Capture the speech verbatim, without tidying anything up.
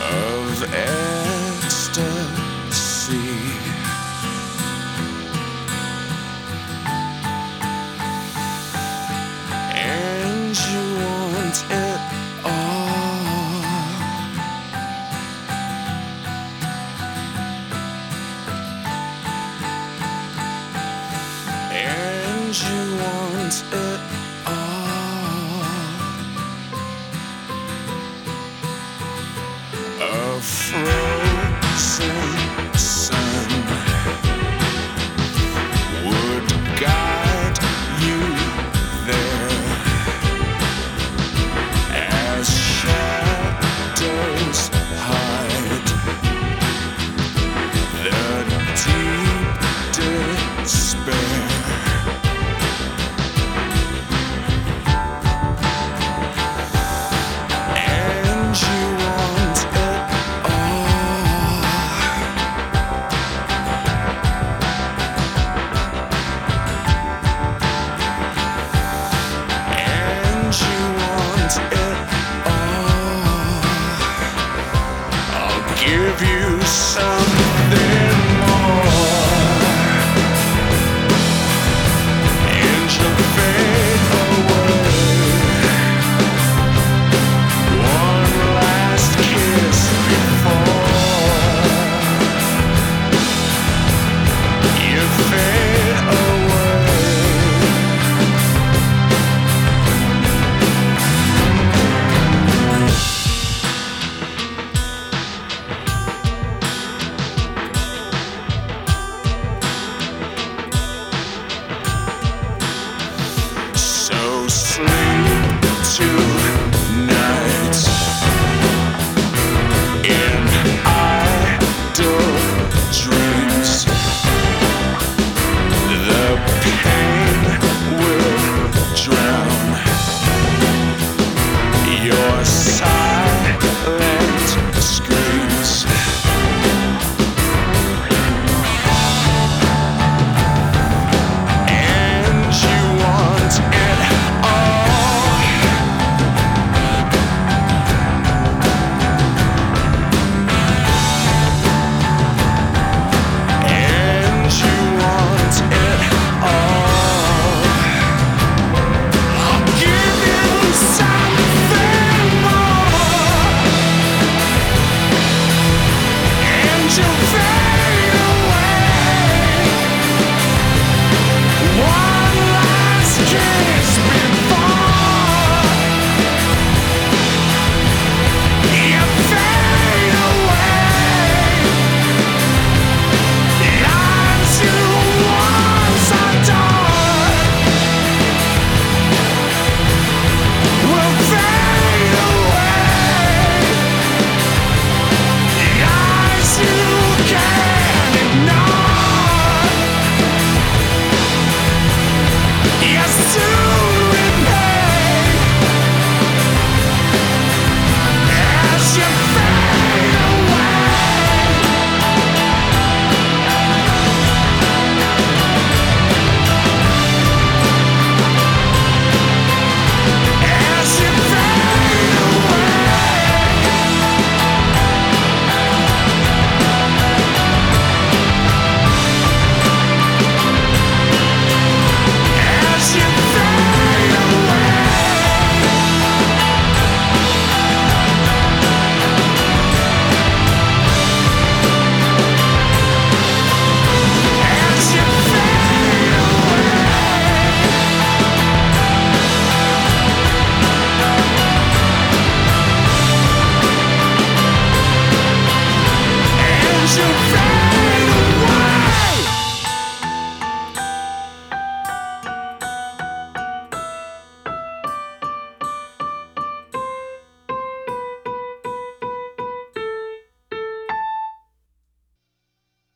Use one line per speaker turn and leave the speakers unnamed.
of ecstasy. And you want it all. And you want it all. A frozen sun would guide you there, as shadows hide the deep despair. And you want it all. And you want it all. I'll give you something more, and you'll fade away. One last kiss before you fade away. So sleep tonight in idle dreams. The pain will drown your silent screams. And you want it all. And you want it all. I'll give you something more, and you'll fade away. One last kiss before you fade away. Lies you once adored will fade away. Lies you can't ignore, yes, soon repay. As you fade away. As you fade away. As you fade away. As you fade away. As you fade